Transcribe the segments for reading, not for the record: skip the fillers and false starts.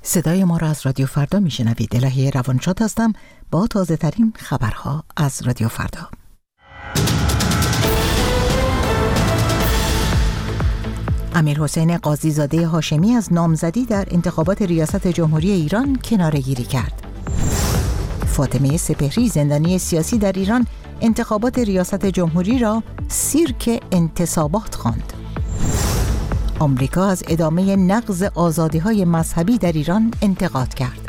صدای ما را از رادیو فردا میشنوید. الهی روانشاد هستم با تازه ترین خبرها از رادیو فردا. امیرحسین قاضی‌زاده هاشمی از نامزدی در انتخابات ریاست جمهوری ایران کناره‌گیری کرد. فاطمه سپهری زندانی سیاسی در ایران انتخابات ریاست جمهوری را سیرک انتصابات خواند. آمریکا از ادامه نقض آزادی‌های مذهبی در ایران انتقاد کرد.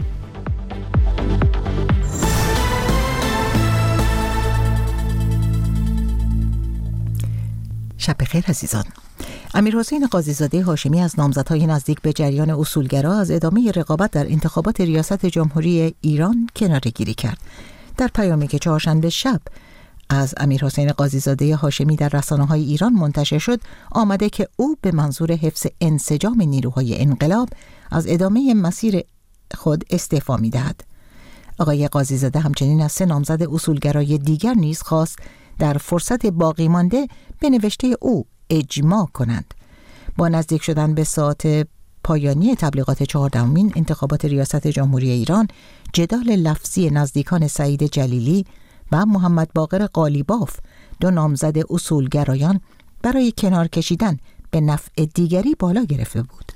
شب بخیر عزیزان. امیرحسین قاضی‌زاده هاشمی از نامزدهای نزدیک به جریان اصولگرا از ادامه رقابت در انتخابات ریاست جمهوری ایران کناره‌گیری کرد. در پیامی که چهارشنبه شب از امیرحسین قاضی‌زاده هاشمی در رسانه‌های ایران منتشر شد، آمده که او به منظور حفظ انسجام نیروهای انقلاب از ادامه مسیر خود استعفا می‌دهد. آقای قاضی‌زاده همچنین از 3 نامزد اصولگرای دیگر نیز خواست در فرصت باقی مانده به نوشته او اجماع کنند. با نزدیک شدن به ساعت پایانی تبلیغات 14مین انتخابات ریاست جمهوری ایران، جدال لفظی نزدیکان سعید جلیلی و محمد باقر قالیباف، 2 نامزد اصولگرایان، برای کنار کشیدن به نفع دیگری بالا گرفته بود.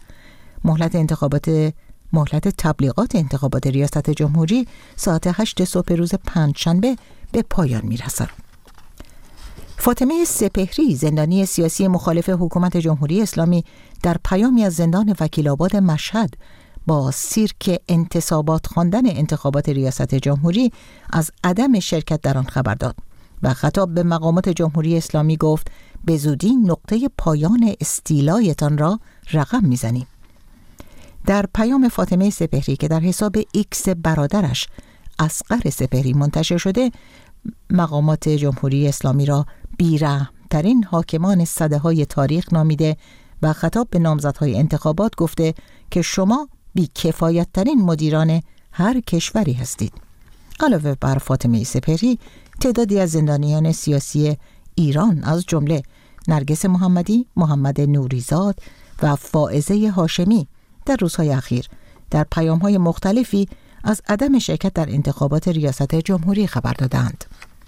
مهلت تبلیغات انتخابات ریاست جمهوری ساعت 8 صبح روز پنجشنبه به پایان می‌رسد. فاطمه سپهری زندانی سیاسی مخالف حکومت جمهوری اسلامی در پیامی از زندان وکیل‌آباد مشهد با سیرک انتصابات خواندن انتخابات ریاست جمهوری از عدم شرکت در آن خبر داد و خطاب به مقامات جمهوری اسلامی گفت به زودی نقطه پایان استیلایتان را رقم میزنیم. در پیام فاطمه سپهری که در حساب ایکس برادرش اصغر سپهری منتشر شده، مقامات جمهوری اسلامی را بی‌رحم‌ترین حاکمان سده‌های تاریخ نامیده و خطاب به نامزدهای انتخابات گفته که شما بی‌کفایت‌ترین مدیران هر کشوری هستید. علاوه بر فاطمه سپهری، تعدادی از زندانیان سیاسی ایران از جمله نرگس محمدی، محمد نوریزاد و فائزه هاشمی در روزهای اخیر در پیام‌های مختلفی از عدم شرکت در انتخابات ریاست جمهوری خبر دادند.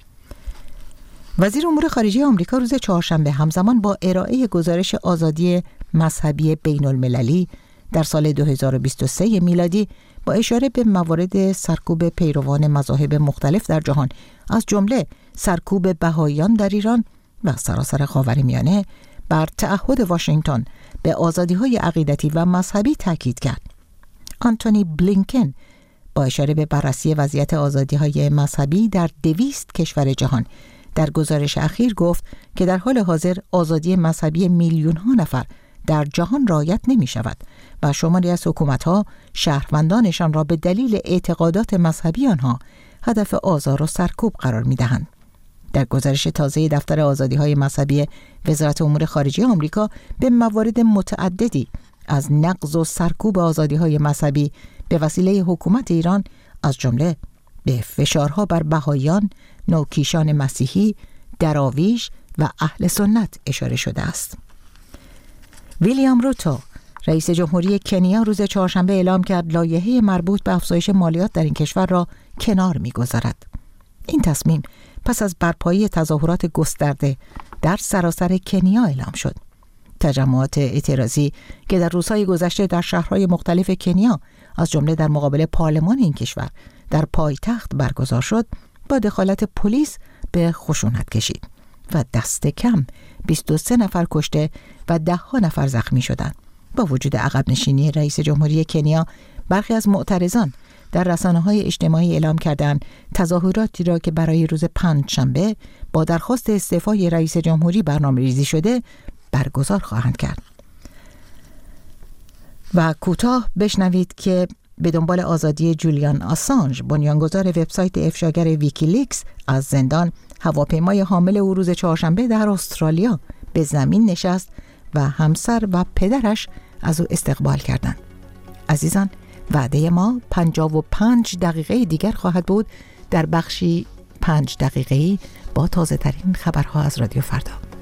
وزیر امور خارجه آمریکا روز چهارشنبه همزمان با ارائه گزارش آزادی مذهبی بین‌المللی در سال 2023 میلادی با اشاره به موارد سرکوب پیروان مذاهب مختلف در جهان، از جمله سرکوب بهائیان در ایران و سراسر خاورمیانه، بر تعهد واشنگتن به آزادی‌های عقیدتی و مذهبی تاکید کرد. آنتونی بلینکن با اشاره به بررسی وضعیت آزادی‌های مذهبی در 200 کشور جهان در گزارش اخیر گفت که در حال حاضر آزادی مذهبی میلیون‌ها نفر در جهان رعایت نمی‌شود و شماری از حکومت‌ها شهروندانشان را به دلیل اعتقادات مذهبی آنها هدف آزار و سرکوب قرار می‌دهند. در گزارش تازه دفتر آزادی‌های مذهبی وزارت امور خارجه آمریکا به موارد متعددی از نقض و سرکوب آزادی‌های مذهبی به وسیله حکومت ایران، از جمله به فشارها بر بهائیان، نوکیشان مسیحی، دراویش و اهل سنت اشاره شده است. ویلیام روتو رئیس جمهوری کنیا روز چهارشنبه اعلام کرد لایحه مربوط به افزایش مالیات در این کشور را کنار می‌گذارد. این تصمیم پس از برپایی تظاهرات گسترده در سراسر کنیا اعلام شد. تجمعات اعتراضی که در روزهای گذشته در شهرهای مختلف کنیا، از جمله در مقابل پارلمان این کشور در پایتخت برگزار شد، با دخالت پلیس به خشونت کشید و دست کم 23 نفر کشته و 10 نفر زخمی شدند. با وجود عقب نشینی رئیس جمهوری کنیا، برخی از معترضان در رسانه‌های اجتماعی اعلام کردند تظاهراتی را که برای روز پنجشنبه با درخواست استعفای رئیس جمهوری برنامه‌ریزی شده برگزار خواهند کرد. و کوتاه بشنوید که به دنبال آزادی جولیان آسانژ، بنیانگذار وبسایت افشاگر ویکیلیکس، از زندان، هواپیمای حامل او روز چهارشنبه در استرالیا به زمین نشست و همسر و پدرش از او استقبال کردند. عزیزان، وعده ما 55 دقیقه دیگر خواهد بود در بخشی 5 دقیقه‌ای با تازه ترین خبرها از رادیو فردا.